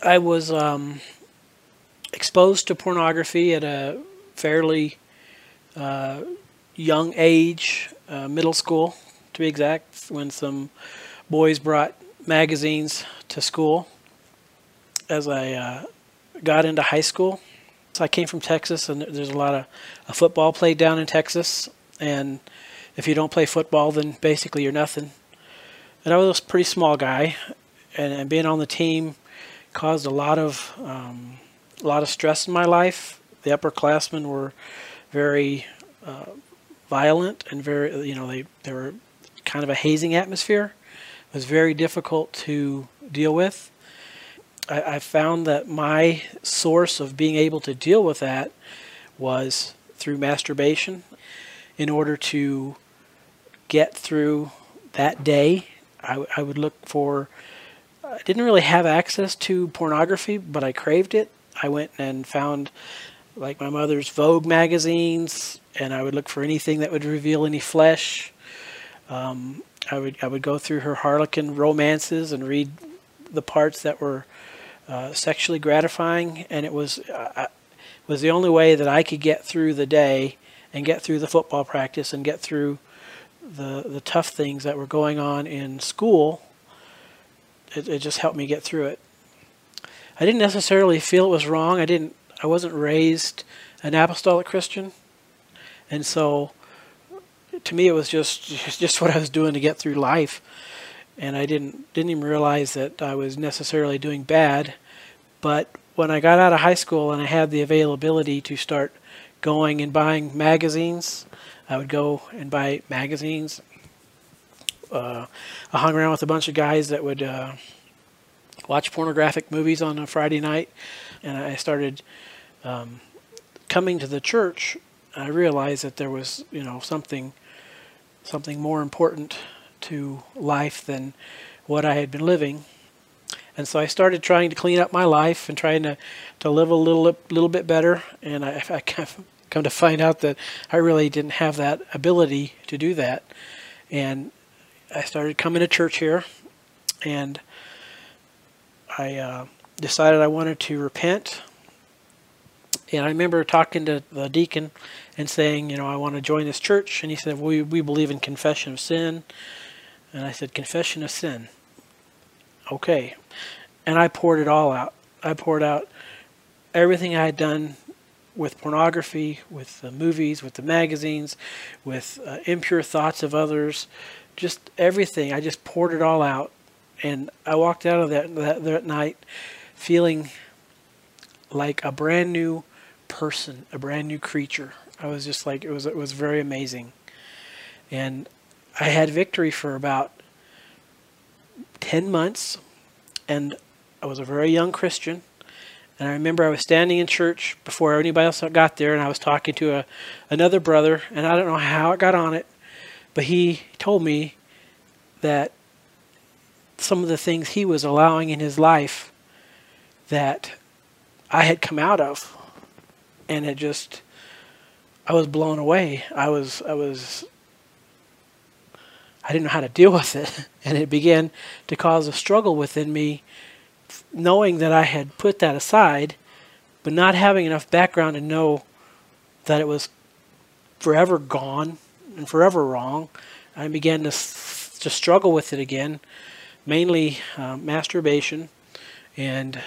I was exposed to pornography at a fairly young age, middle school to be exact, when some boys brought magazines to school as I got into high school. So I came from Texas, and there's a lot of football played down in Texas, and if you don't play football, then basically you're nothing. And I was a pretty small guy, and being on the team caused a lot of stress in my life. The upperclassmen were very violent and very, they were kind of a hazing atmosphere. It was very difficult to deal with. I found that my source of being able to deal with that was through masturbation. In order to get through that day, I would look for, I didn't really have access to pornography, but I craved it. I went and found like my mother's Vogue magazines, and I would look for anything that would reveal any flesh. I would go through her Harlequin romances and read the parts that were sexually gratifying, and it was the only way that I could get through the day and get through the football practice and get through the tough things that were going on in school. It just helped me get through it. I didn't necessarily feel it was wrong. I wasn't raised an apostolic Christian, and so to me it was just what I was doing to get through life. And I didn't even realize that I was necessarily doing bad. But when I got out of high school and I had the availability to start going and buying magazines, I would go and buy magazines. I hung around with a bunch of guys that would watch pornographic movies on a Friday night, and I started coming to the church. I realized that there was, something more important to life than what I had been living. And so I started trying to clean up my life and trying to live a little bit better. And I come to find out that I really didn't have that ability to do that. And I started coming to church here, and I decided I wanted to repent. And I remember talking to the deacon and saying, I want to join this church. And he said, we believe in confession of sin. And I said, confession of sin. Okay. And I poured it all out. I poured out everything I had done with pornography, with the movies, with the magazines, with impure thoughts of others, just everything. I just poured it all out. And I walked out of that night feeling like a brand new person, a brand new creature. I was just like, it was very amazing. And I had victory for about 10 months, and I was a very young Christian. And I remember I was standing in church before anybody else got there, and I was talking to another brother, and I don't know how it got on it, but he told me that some of the things he was allowing in his life that I had come out of, and I was blown away. I didn't know how to deal with it, and it began to cause a struggle within me, knowing that I had put that aside, but not having enough background to know that it was forever gone and forever wrong. I began to struggle with it again, mainly masturbation, and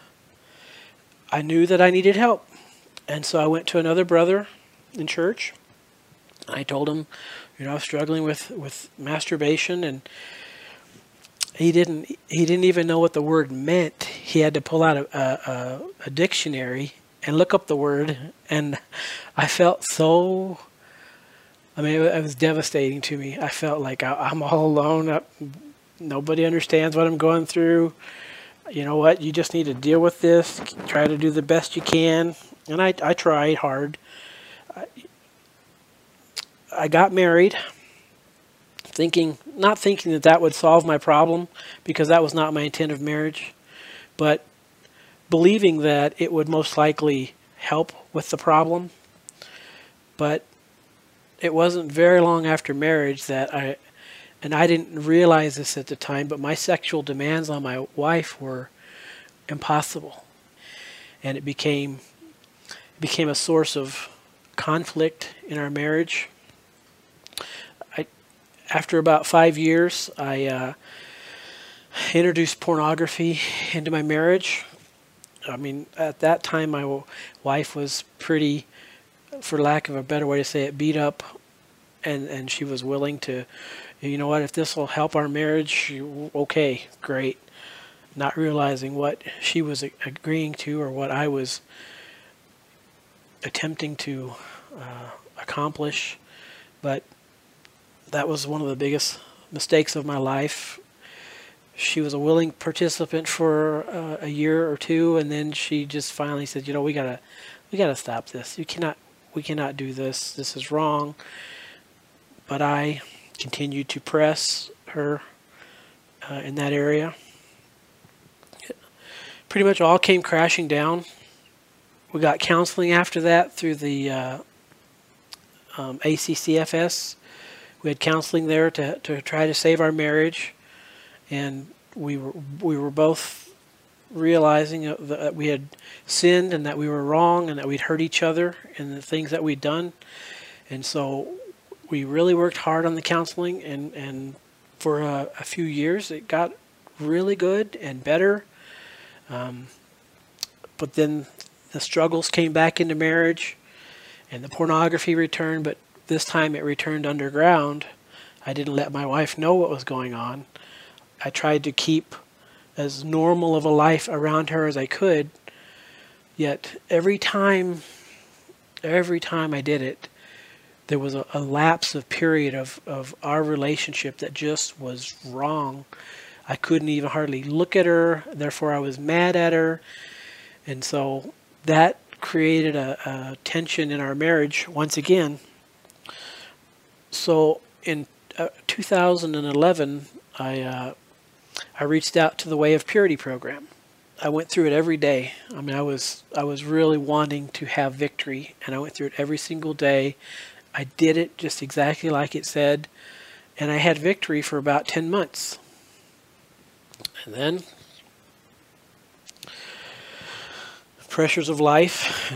I knew that I needed help. And so I went to another brother in church. I told him, I was struggling with masturbation, and he didn't even know what the word meant. He had to pull out a dictionary and look up the word, and I felt so, it was devastating to me. I felt like I'm all alone. Nobody understands what I'm going through. You know what? You just need to deal with this. Try to do the best you can. And I tried hard. I got married, not thinking that would solve my problem, because that was not my intent of marriage, but believing that it would most likely help with the problem. But it wasn't very long after marriage that I didn't realize this at the time, but my sexual demands on my wife were impossible. And it became a source of conflict in our marriage. After about 5 years, I introduced pornography into my marriage. I mean, at that time, my wife was pretty, for lack of a better way to say it, beat up, and she was willing to, you know what, if this will help our marriage, okay, great. Not realizing what she was agreeing to or what I was attempting to accomplish, but that was one of the biggest mistakes of my life. She was a willing participant for a year or two, and then she just finally said, "You know, we gotta stop this. We cannot do this. This is wrong." But I continued to press her in that area. Pretty much all came crashing down. We got counseling after that through the ACCFS. We had counseling there to try to save our marriage, and we were both realizing that we had sinned and that we were wrong and that we'd hurt each other in the things that we'd done. And so we really worked hard on the counseling, and for a few years it got really good and better. But then the struggles came back into marriage, and the pornography returned, but this time it returned underground. I didn't let my wife know what was going on. I tried to keep as normal of a life around her as I could, yet every time I did it, there was a lapse of period of our relationship that just was wrong. I couldn't even hardly look at her, therefore I was mad at her. And so that created a tension in our marriage once again. So in 2011, I reached out to the Way of Purity program. I went through it every day. I mean, I was really wanting to have victory, and I went through it every single day. I did it just exactly like it said, and I had victory for about 10 months. And then pressures of life,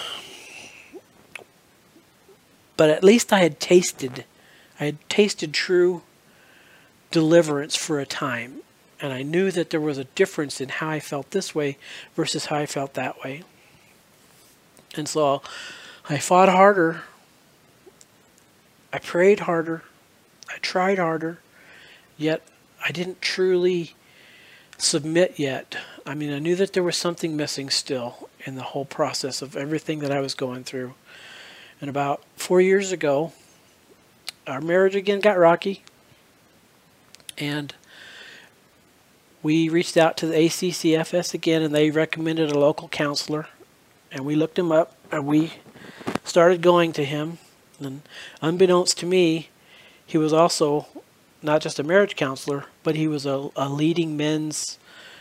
but at least I had tasted true deliverance for a time, and I knew that there was a difference in how I felt this way versus how I felt that way. And so I fought harder, I prayed harder, I tried harder, yet I didn't truly submit yet. I mean, I knew that there was something missing still in the whole process of everything that I was going through. And about 4 years ago, our marriage again got rocky, and we reached out to the ACCFS again, and they recommended a local counselor, and we looked him up, and we started going to him. And unbeknownst to me, he was also not just a marriage counselor, but he was a leading men's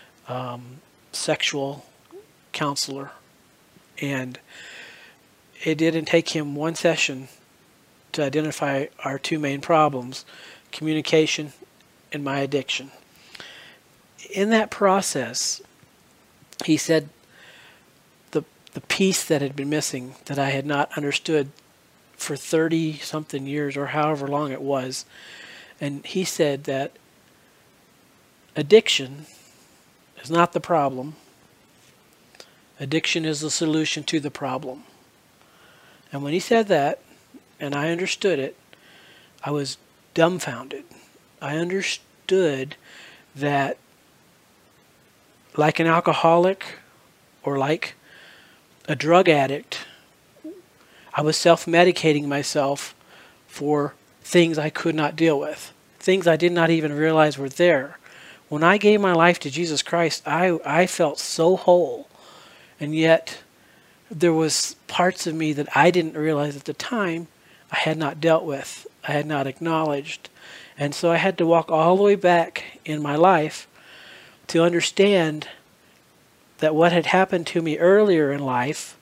sexual counselor. And it didn't take him one session to identify our two main problems: communication and my addiction. In that process, he said the piece that had been missing, that I had not understood for 30-something years or however long it was. And he said that addiction is not the problem. Addiction is the solution to the problem. And when he said that, and I understood it, I was dumbfounded. I understood that, like an alcoholic or like a drug addict, I was self-medicating myself for things I could not deal with, things I did not even realize were there. When I gave my life to Jesus Christ, I felt so whole, and yet there was parts of me that I didn't realize at the time I had not dealt with, I had not acknowledged. And so I had to walk all the way back in my life to understand that what had happened to me earlier in life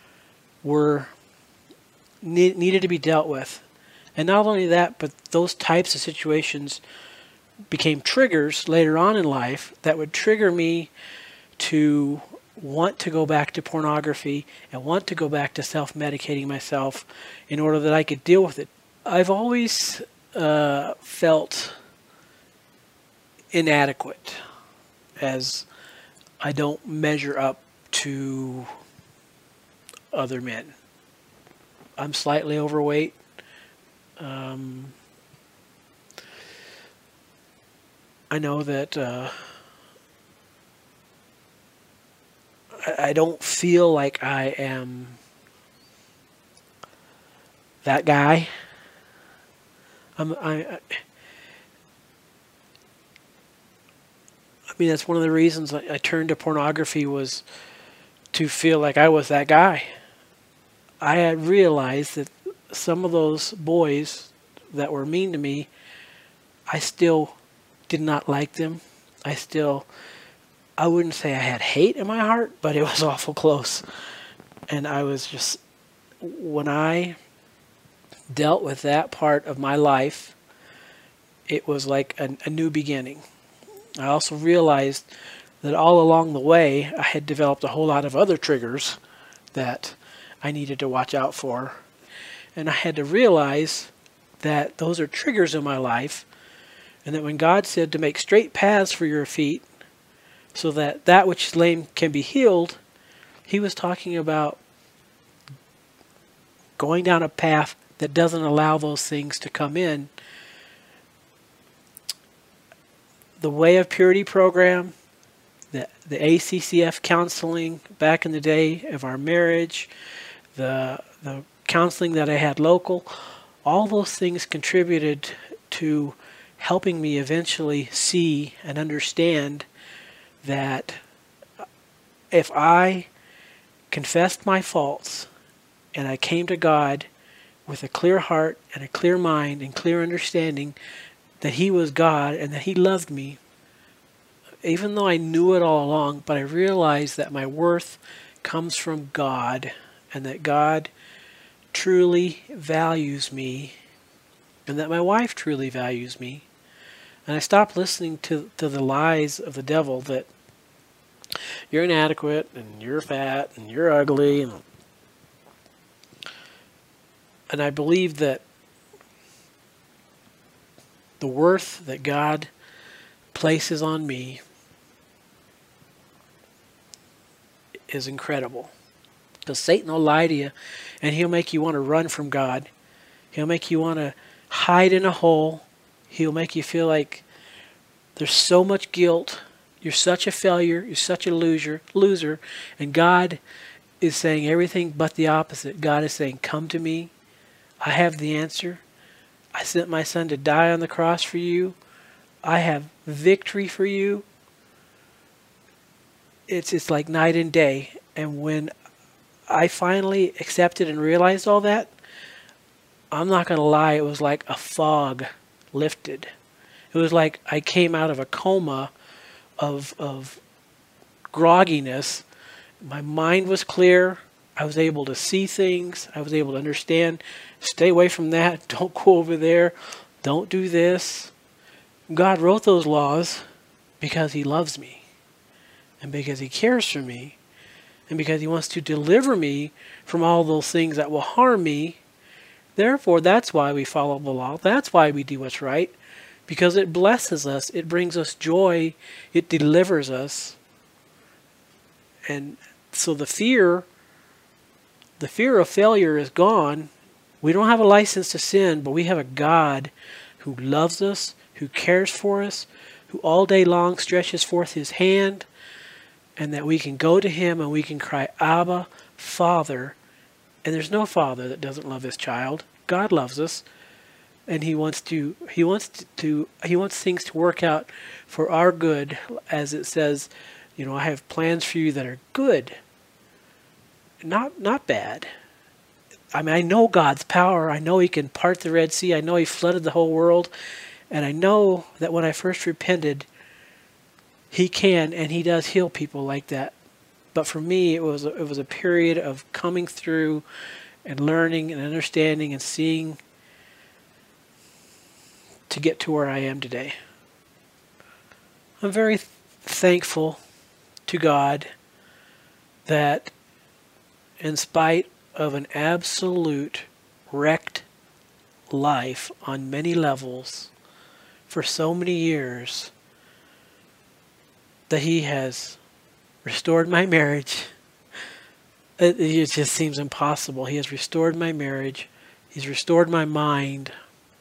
needed to be dealt with. And not only that, but those types of situations became triggers later on in life that would trigger me to want to go back to pornography and want to go back to self-medicating myself in order that I could deal with it. I've always felt inadequate, as I don't measure up to other men. I'm slightly overweight. I know that I don't feel like I am that guy. I mean, that's one of the reasons I turned to pornography, was to feel like I was that guy. I had realized that some of those boys that were mean to me, I still did not like them. I wouldn't say I had hate in my heart, but it was awful close. And I was just, when I dealt with that part of my life, it was like a new beginning. I also realized that all along the way, I had developed a whole lot of other triggers that I needed to watch out for. And I had to realize that those are triggers in my life, and that when God said to make straight paths for your feet so that that which is lame can be healed, he was talking about going down a path that doesn't allow those things to come in. The Way of Purity program, the ACCF counseling back in the day of our marriage, the counseling that I had local, all those things contributed to helping me eventually see and understand that if I confessed my faults and I came to God with a clear heart and a clear mind and clear understanding that he was God and that he loved me, even though I knew it all along, but I realized that my worth comes from God and that God truly values me and that my wife truly values me. And I stopped listening to the lies of the devil that you're inadequate and you're fat and you're ugly. And I believe that the worth that God places on me is incredible. Because Satan will lie to you, and he'll make you want to run from God. He'll make you want to hide in a hole. He'll make you feel like there's so much guilt. You're such a failure. You're such a loser. And God is saying everything but the opposite. God is saying, come to me. I have the answer. I sent my son to die on the cross for you. I have victory for you. It's like night and day. And when I finally accepted and realized all that, I'm not going to lie, it was like a fog lifted. It was like I came out of a coma of grogginess. My mind was clear. I was able to see things. I was able to understand. Stay away from that. Don't go over there. Don't do this. God wrote those laws because he loves me and because he cares for me and because he wants to deliver me from all those things that will harm me. Therefore, that's why we follow the law. That's why we do what's right, because it blesses us. It brings us joy. It delivers us. And so the fear of failure is gone. We don't have a license to sin, but we have a God who loves us, who cares for us, who all day long stretches forth his hand, and that we can go to him and we can cry, Abba, Father. And there's no father that doesn't love his child. God loves us, and he wants things to work out for our good, as it says, I have plans for you that are good, not bad. I mean, I know God's power. I know he can part the Red Sea. I know he flooded the whole world. And I know that when I first repented, he can and he does heal people like that. But for me, it was a period of coming through and learning and understanding and seeing to get to where I am today. I'm very thankful to God that in spite of an absolute wrecked life on many levels for so many years, that He has restored my marriage. It just seems impossible. He has restored my marriage. He's restored my mind.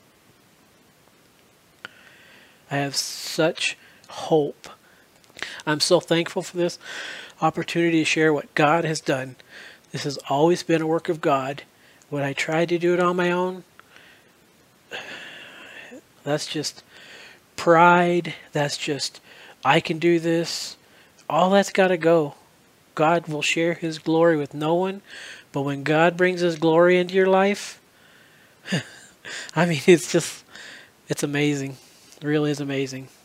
I have such hope. I'm so thankful for this opportunity to share what God has done. This has always been a work of God. When I tried to do it on my own, that's just pride. That's just, I can do this. All that's got to go. God will share His glory with no one. But when God brings His glory into your life, I mean, it's amazing. It really is amazing.